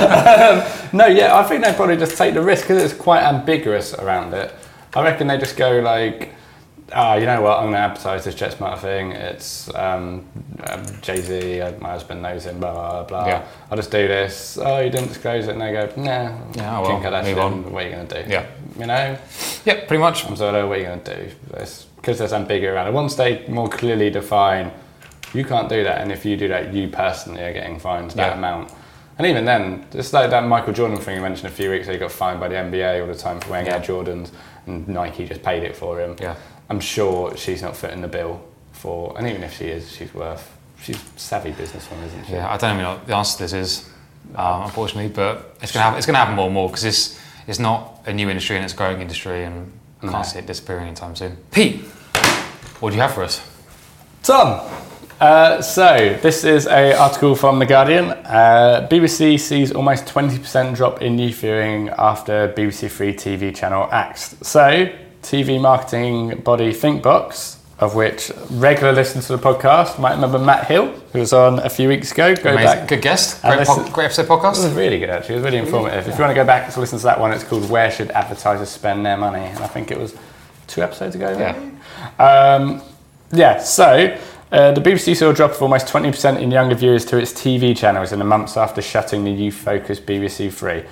C: um, no, yeah, I think they probably just take the risk because it's quite ambiguous around it. I reckon they just go like, ah, oh, you know what, I'm going to advertise this JetSmart thing. It's um, um, Jay-Z, uh, my husband knows him, blah, blah, blah.
D: Yeah.
C: I'll just do this. Oh, you didn't disclose it? And they go, nah,
D: yeah,
C: Kim
D: well,
C: Kardashian,
D: move on.
C: what are you going to do?
D: Yeah.
C: You know?
D: Yeah, pretty much.
C: I'm sorry, what are you going to do? It's, because there's ambiguity around it. Once they more clearly define, you can't do that, and if you do that, you personally are getting fined that
D: yeah.
C: amount. And even then, it's like that Michael Jordan thing you mentioned a few weeks ago, he got fined by the N B A all the time for wearing
D: yeah.
C: Air Jordans, and Nike just paid it for him.
D: Yeah.
C: I'm sure she's not footing the bill for, and even if she is, she's worth, she's a savvy businesswoman, isn't she?
D: Yeah, I don't even know what the answer to this is, um, unfortunately, but it's going to happen, it's going to happen more and more because it's, it's not a new industry and it's a growing industry, and I can't
C: No.
D: see it disappearing anytime soon. Pete, what do you have for us?
C: Tom! Uh, so, this is an article from The Guardian. Uh, B B C sees almost twenty percent drop in youth viewing after B B C Three T V channel axed. So, T V marketing body Thinkbox, of which regular listeners to the podcast might remember Matt Hill, who was on a few weeks ago. Go
D: Amazing.
C: back.
D: Good guest.
C: And
D: Great,
C: this
D: po-
C: is-
D: great episode
C: It was
D: podcast.
C: really good, actually. It was really informative. If you want to go back to listen to that one, it's called Where Should Advertisers Spend Their Money? And I think it was two episodes ago, maybe?
D: Yeah.
C: Um, yeah, so uh, the B B C saw a drop of almost twenty percent in younger viewers to its T V channels in the months after shutting the youth-focused B B C Three.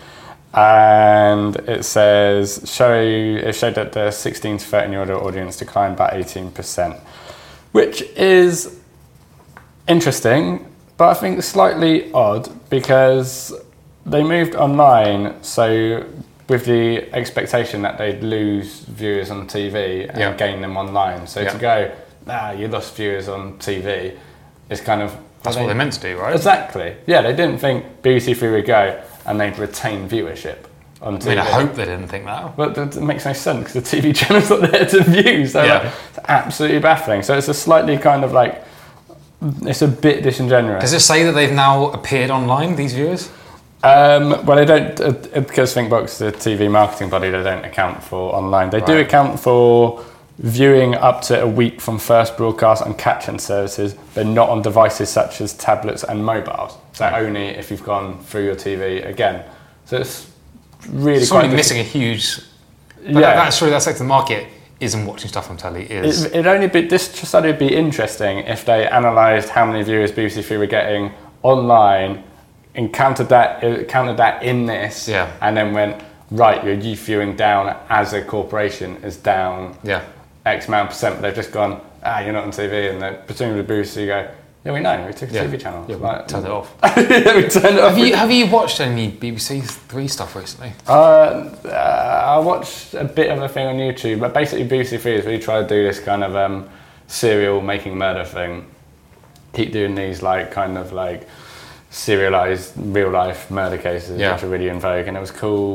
C: And it says, show, it showed that the sixteen to thirteen-year-old audience declined by eighteen percent, which is interesting, but I think slightly odd because they moved online, so with the expectation that they'd lose viewers on T V and
D: Yeah.
C: gain them online. So
D: Yeah.
C: to go, ah, you lost viewers on T V, is kind of...
D: That's what they meant to do, right?
C: Exactly. Yeah, they didn't think B B C Three would go and they'd retain viewership on T V.
D: I mean, I hope they didn't think that.
C: But that it makes no sense because the T V channel's not there to view, so
D: Yeah.
C: like, it's absolutely baffling. So it's a slightly kind of like, it's a bit disingenuous.
D: Does it say that they've now appeared online, these viewers?
C: Um, well, they don't, uh, because Thinkbox, the T V marketing body, they don't account for online. They do
D: Right.
C: account for viewing up to a week from first broadcast on catch-in services, but not on devices such as tablets and mobiles. So only if you've gone through your T V again. So it's really
D: it's
C: quite
D: probably missing a huge. But yeah, that, that's really that sector of the market isn't watching stuff on telly. Is
C: it, it'd only be this study would be interesting if they analysed how many viewers B B C Three were getting online, and counted that counted that in this,
D: yeah.
C: and then went right. Your youth viewing down as a corporation is down.
D: Yeah.
C: X amount percent, but they've just gone, ah, you're not on T V, and they're presumably B B C go, yeah, we know, we took a
D: yeah.
C: T V channel.
D: Yeah, we
C: like,
D: turned it off.
C: yeah, we turned it off.
D: Have you, have you watched any B B C Three stuff recently?
C: Uh, uh, I watched a bit of a thing on YouTube, but basically B B C Three is really trying to do this kind of um, serial making murder thing. Keep doing these like kind of like serialized real life murder cases,
D: yeah.
C: which are really in vogue, and it was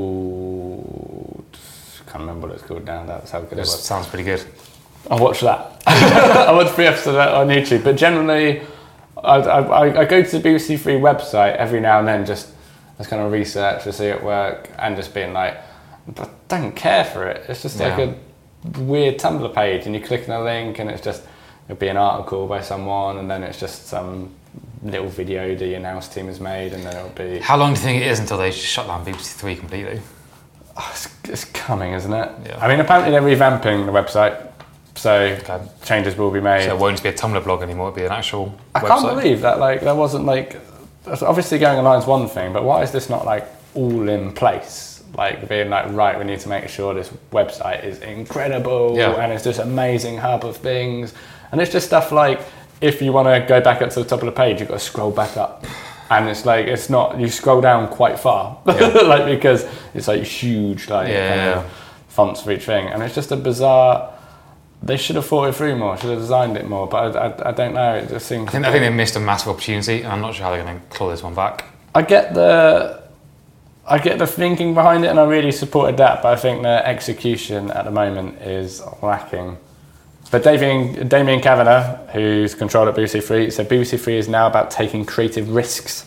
C: called, I can't remember what it's called now, that's how good it, it was.
D: Sounds pretty good.
C: I watched that. I watched three episodes of that on YouTube, but generally I, I, I go to the B B C Three website every now and then just as kind of research to see it work, and just being like, I don't care for it. It's just like
D: yeah.
C: a weird Tumblr page, and you click on a link and it's just, it'll be an article by someone, and then it's just some little video the in-house team has made, and then it'll be...
D: How long do you think it is until they shut down B B C Three completely?
C: Oh, it's, it's coming, isn't it?
D: Yeah.
C: I mean, apparently they're revamping the website, so
D: okay.
C: changes will be made.
D: So it won't just be a Tumblr blog anymore, it'll be an actual
C: I
D: website.
C: can't believe that, like, there wasn't, like... Obviously going online is one thing, but why is this not, like, all in place? Like, being like, right, we need to make sure this website is incredible,
D: yeah.
C: and it's this amazing hub of things. And it's just stuff like, if you want to go back up to the top of the page, you've got to scroll back up. And it's like, it's not, you scroll down quite far. Yeah. like, because it's like huge, like,
D: yeah,
C: kind
D: yeah.
C: of fonts for each thing. And it's just a bizarre, they should have thought it through more, should have designed it more, but I, I, I don't know, it just seems...
D: I think, I think they missed a massive opportunity, and I'm not sure how they're going to claw this one back.
C: I get the... I get the thinking behind it, and I really supported that, but I think the execution at the moment is lacking. But Damien, Damien Kavanagh, who's controlled at B B C Three, said B B C Three is now about taking creative risks.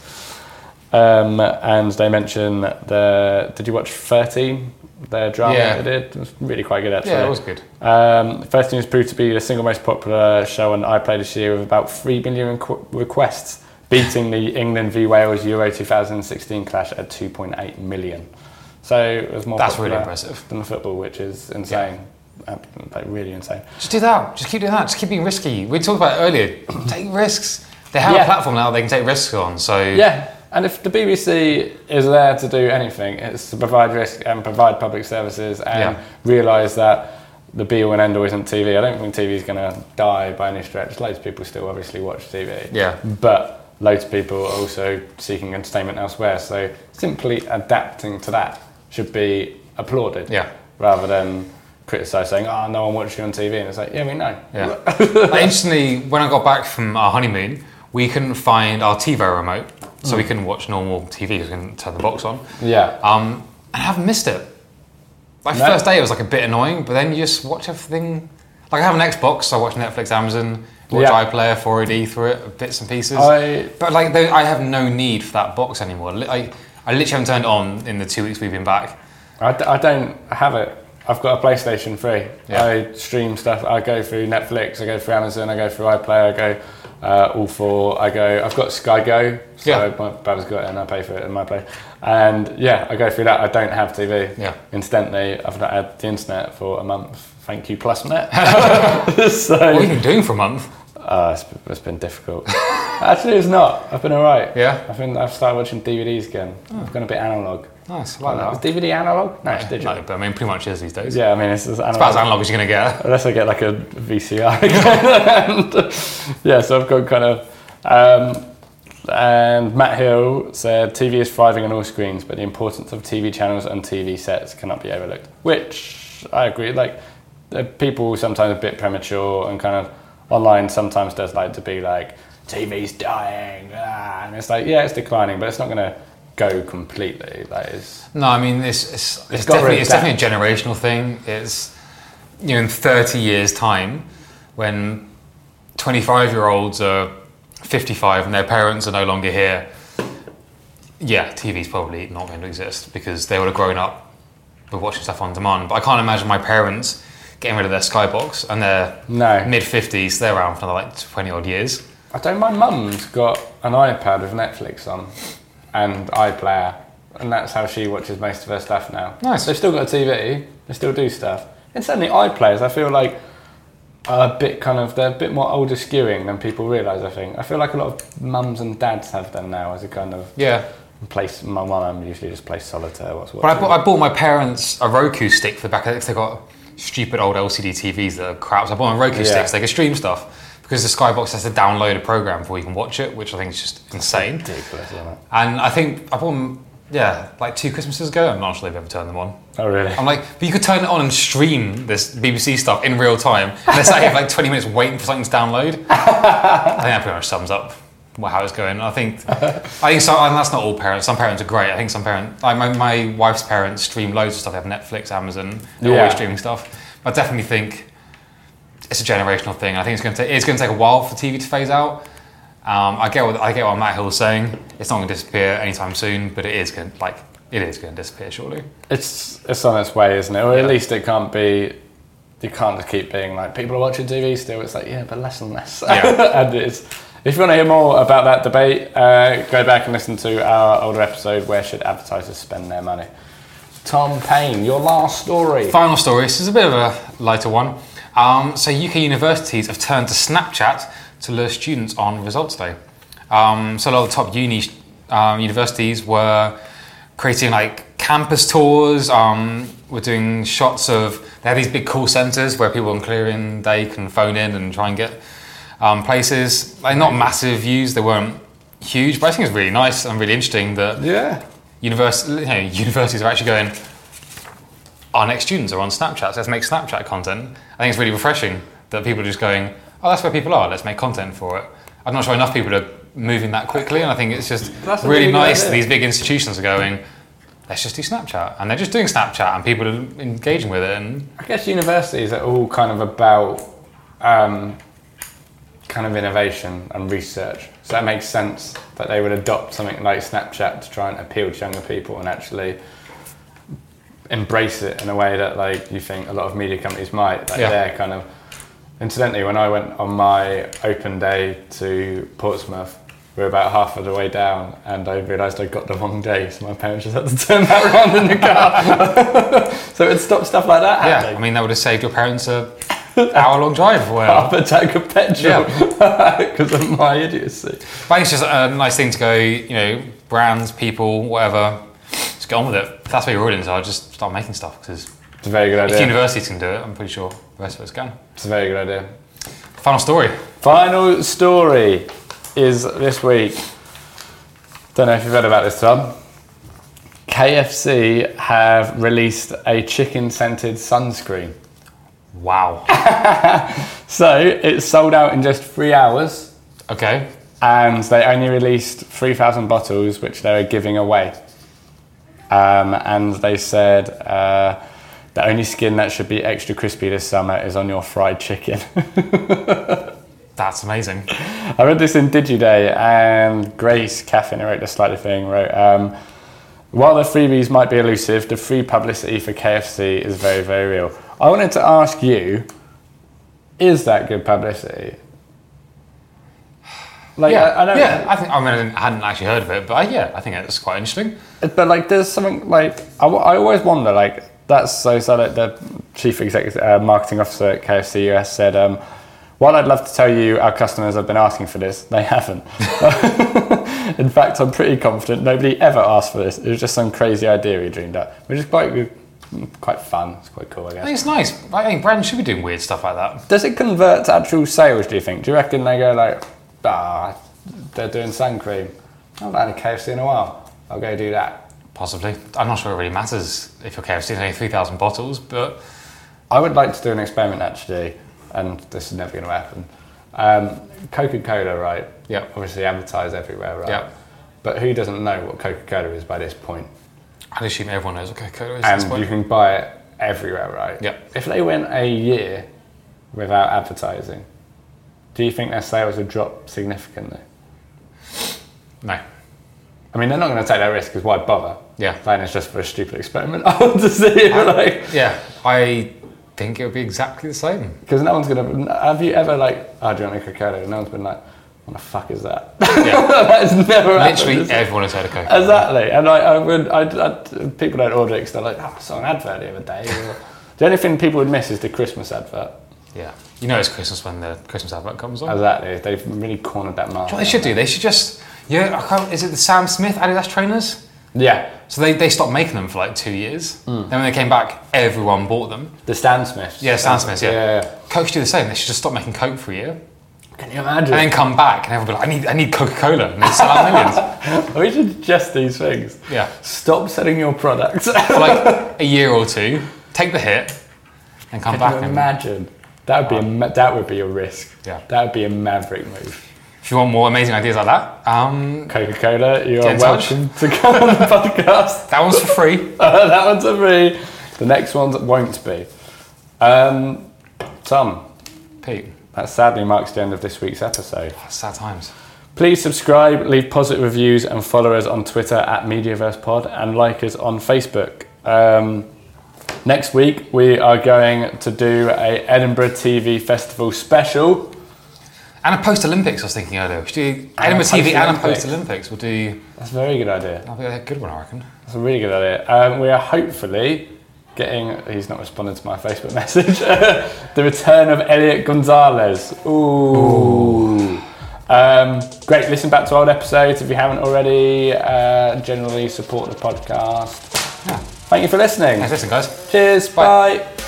C: Um, and they mention the... Did you watch thirteen? Their drama
D: yeah.
C: they did? It was really quite good, actually.
D: Yeah, it was good.
C: Um, thirteen has proved to be the single most popular show on iPlayer this year, with about three million requ- requests, beating the England v Wales Euro twenty sixteen clash at two point eight million. So it was more
D: That's
C: popular
D: really impressive.
C: than the football, which is insane. Yeah. Like really insane.
D: Just do that. Just keep doing that. Just keep being risky. We talked about it earlier. Take risks. They have
C: yeah.
D: a platform now they can take risks on. So
C: yeah. And if the B B C is there to do anything, it's to provide risk and provide public services and
D: yeah.
C: realise that the be-all and end-all isn't T V. I don't think T V is going to die by any stretch. Loads of people still obviously watch T V.
D: Yeah.
C: But loads of people are also seeking entertainment elsewhere. So simply adapting to that should be applauded.
D: Yeah.
C: Rather than criticise, saying, oh, no one watches you on T V. And it's like, yeah, we know.
D: Yeah. Like, instantly, when I got back from our honeymoon, we couldn't find our TiVo remote. So mm. we couldn't watch normal T V, we couldn't turn the box on.
C: Yeah.
D: Um, and I haven't missed it. Like, the no. first day it was like a bit annoying, but then you just watch everything. Like, I have an Xbox, so I watch Netflix, Amazon, watch yeah. iPlayer, four A D through it, bits and pieces.
C: I...
D: But like, they, I have no need for that box anymore. I, I literally haven't turned it on in the two weeks we've been back.
C: I, d- I don't have it. I've got a PlayStation three.
D: Yeah.
C: I stream stuff. I go through Netflix, I go through Amazon, I go through iPlayer, I go uh, all four. I go. I've got Sky Go, so
D: yeah.
C: my brother's got it and I pay for it in my place. And yeah, I go through that. I don't have T V.
D: Yeah.
C: Incidentally, I've not had the internet for a month. Thank you, PlusNet. so,
D: what have you been doing for a month?
C: Uh, it's, it's been difficult. Actually, it's not. I've been alright.
D: Yeah.
C: I've been. I've started watching D V Ds again. Oh. I've gone a bit analog.
D: Nice. I like that.
C: Is D V D analog? No,
D: no,
C: it's digital.
D: No, but I mean, pretty much is these days.
C: Yeah, I mean, it's as analog.
D: It's about as analog as you're going to get.
C: Unless I get like a V C R. and, yeah, so I've got kind of... Um, and Matt Hill said, T V is thriving on all screens, but the importance of T V channels and T V sets cannot be overlooked. Which, I agree, like, people sometimes a bit premature, and kind of online sometimes does like to be like, T V's dying, ah, and it's like, yeah, it's declining, but it's not going to go completely. Like, it's,
D: no, I mean, it's it's, it's,
C: it's
D: definitely it's definitely a generational thing. It's, you know, in thirty years' time, when twenty-five-year-olds are fifty-five and their parents are no longer here, yeah, T V's probably not going to exist because they would have grown up with watching stuff on demand. But I can't imagine my parents getting rid of their Skybox, and they're
C: No.
D: mid fifties. They're around for another like twenty odd years.
C: I don't. My mum's got an iPad with Netflix on and iPlayer, and that's how she watches most of her stuff now.
D: Nice.
C: They've still got a T V. They still do stuff. And certainly iPlayers, I feel like are a bit kind of they're a bit more older skewing than people realise. I think. I feel like a lot of mums and dads have them now as a kind of
D: Yeah.
C: place. My mum usually just plays solitaire. What's
D: But I bought, I bought my parents a Roku stick for the back of it. They got stupid old L C D T Vs that are crap. So I bought them Roku
C: Yeah.
D: sticks. They can stream stuff because the Skybox has to download a program before you can watch it, which I think is just insane.
C: ridiculous, isn't it?
D: And I think I bought them, yeah, like two Christmases ago. I'm not sure they've ever turned them on.
C: Oh really?
D: I'm like, but you could turn it on and stream this B B C stuff in real time. And they're sat here for like twenty minutes waiting for something to download. I think that pretty much sums up how it's going. I think, I think so, and that's not all parents. Some parents are great. I think some parents, like my, my wife's parents stream loads of stuff. They have Netflix, Amazon, they're
C: Yeah.
D: always streaming stuff. I definitely think it's a generational thing. I think it's going to take, it's going to take a while for T V to phase out. Um, I get what I get what Matt Hill's saying. It's not going to disappear anytime soon, but it is going to, like it is going to disappear shortly.
C: It's it's on its way, isn't it? Or at
D: Yeah.
C: least it can't be. You can't just keep being like people are watching T V still. It's like yeah, but less and less.
D: Yeah.
C: And it's. If you want to hear more about that debate, uh, go back and listen to our older episode. Where should advertisers spend their money? Tom Payne, your last story.
D: Final story. This is a bit of a lighter one. Um, so U K universities have turned to Snapchat to lure students on results day. Um, so a lot of the top uni um, universities were creating like campus tours. Um, we're doing shots of. They have these big call centres where people on clearing day can phone in and try and get um, places. Like not massive views. They weren't huge, but I think it's really nice and really interesting that
C: Yeah.
D: Univers- you know, universities are actually going, our next students are on Snapchat, so let's make Snapchat content. I think it's really refreshing that people are just going, oh, that's where people are, let's make content for it. I'm not sure enough people are moving that quickly, and I think it's just
C: That's a
D: really,
C: really good
D: nice that
C: idea.
D: these big institutions are going, let's just do Snapchat. And they're just doing Snapchat, and people are engaging with it. And
C: I guess universities are all kind of about um, kind of innovation and research. So that makes sense that they would adopt something like Snapchat to try and appeal to younger people and actually embrace it in a way that like you think a lot of media companies might. Like
D: Yeah.
C: they're kind of. Incidentally, when I went on my open day to Portsmouth, we were about half of the way down, and I realised I got the wrong day, so my parents just had to turn that around in the car. So it stopped stuff like that
D: yeah,
C: happening.
D: I mean, that would have saved your parents a hour long drive. Well,
C: Half a tank of petrol because of my idiocy.
D: But I think it's just a nice thing to go, you know, brands, people, whatever, just get on with it. If that's where your audience are, just start making stuff. Because
C: It's a very good
D: if
C: idea.
D: universities can do it, I'm pretty sure the rest of us can.
C: It's a very good idea.
D: Final story.
C: Final story is this week. Don't know if you've heard about this, Tom. K F C have released a chicken-scented sunscreen.
D: Wow.
C: So it's sold out in just three hours,
D: Okay.
C: and they only released three thousand bottles, which they were giving away. Um, and they said uh, the only skin that should be extra crispy this summer is on your fried chicken.
D: That's amazing.
C: I read this in DigiDay, and Grace Caffin, who wrote the slightly thing, wrote, um, while the freebies might be elusive, the free publicity for K F C is very, very real. I wanted to ask you, is that good publicity? Like,
D: yeah,
C: I, I don't
D: yeah. I think I mean I, didn't, I hadn't actually heard of it, but I, yeah, I think it's quite interesting.
C: But like, there's something like I, w- I always wonder. Like, that's so. So like the chief executive uh, marketing officer at K F C U S said, um, "While I'd love to tell you our customers have been asking for this, they haven't. In fact, I'm pretty confident nobody ever asked for this. It was just some crazy idea he dreamed up, which is quite quite fun. It's quite cool, I
D: I
C: guess."
D: think it's nice. I think brands should be doing weird stuff like that.
C: Does it convert to actual sales? Do you think? Do you reckon they go like, ah, they're doing sun cream. I haven't had a K F C in a while. I'll go do that.
D: Possibly. I'm not sure it really matters if you're K F C, it's only three thousand bottles, but
C: I would like to do an experiment actually, and this is never going to happen. Um, Coca-Cola, right?
D: Yeah.
C: Obviously advertise everywhere, right?
D: Yeah.
C: But who doesn't know what Coca-Cola is by this point?
D: I'd assume everyone knows what Coca-Cola is at this
C: And
D: point.
C: you can buy it everywhere, right?
D: Yeah.
C: If they went a year without advertising, do you think their sales would drop significantly?
D: No.
C: I mean, they're not going to take that risk because why bother?
D: Yeah.
C: Then it's just for a stupid experiment. I want to see it, like.
D: Yeah, I think it would be exactly the same.
C: Because no one's gonna. Have you ever like? Oh, do you want a Coca-Cola? And no one's been like, "What the fuck is that?"
D: Yeah.
C: That's never happened.
D: Literally everyone has heard of Coca-Cola.
C: Exactly, and I, I would. I, I, people don't order it because they're like, "Oh, I saw an advert the other day." Or, the only thing people would miss is the Christmas advert.
D: Yeah, you know it's Christmas when the Christmas advert comes on.
C: Exactly, they've really cornered that market.
D: What they should do? They should just. Yeah, I can't, is it the Sam Smith Adidas trainers?
C: Yeah.
D: So they, they stopped making them for like two years. Mm. Then when they came back, everyone bought them.
C: The Stan Smiths.
D: Yeah, Stan Smiths, yeah.
C: Yeah, yeah.
D: Coke should do the same. They should just stop making Coke for a year.
C: Can you imagine?
D: And then come back and everyone will be like, I need, I need Coca-Cola. And they sell out millions.
C: We should just these things.
D: Yeah.
C: Stop selling your products.
D: For like a year or two, take the hit, and come
C: Can
D: back.
C: you
D: and
C: imagine? That would be a, ma- that would be a risk.
D: Yeah.
C: That would be a maverick move.
D: If you want more amazing ideas like that, um,
C: Coca-Cola, you
D: Get
C: are
D: in
C: welcome to come on the podcast.
D: that one's for free.
C: Uh, that one's for free. The next ones won't be. Um, Tom,
D: Pete,
C: that sadly marks the end of this week's episode.
D: sad times.
C: Please subscribe, leave positive reviews, and follow us on Twitter at MediaversePod, and like us on Facebook. Um, next week we are going to do a Edinburgh T V Festival special.
D: And a post-Olympics, I was thinking earlier. We should do Edinburgh T V and a post-Olympics. We'll do...
C: That's a very good idea.
D: That'll be a good one, I reckon.
C: That's a really good idea. Um, we are hopefully getting... He's not responded to my Facebook message. The return of Elliot Gonzalez. Ooh. Ooh. Um, great. Listen back to old episodes if you haven't already. Uh, generally support the podcast.
D: Yeah.
C: Thank you for listening.
D: Thanks for listening, guys.
C: Cheers. Bye. Bye.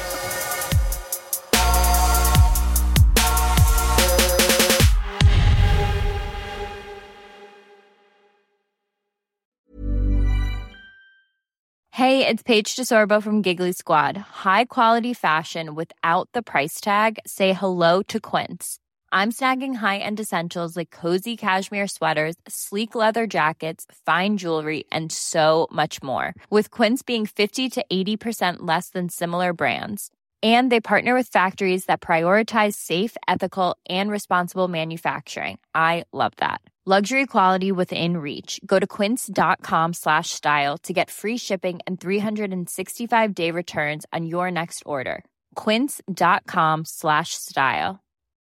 E: Hey, it's Paige DeSorbo from Giggly Squad. High quality fashion without the price tag. Say hello to Quince. I'm snagging high-end essentials like cozy cashmere sweaters, sleek leather jackets, fine jewelry, and so much more. With Quince being fifty to eighty percent less than similar brands. And they partner with factories that prioritize safe, ethical, and responsible manufacturing. I love that. Luxury quality within reach. Go to quince.com slash style to get free shipping and three sixty-five day returns on your next order. Quince.com slash style.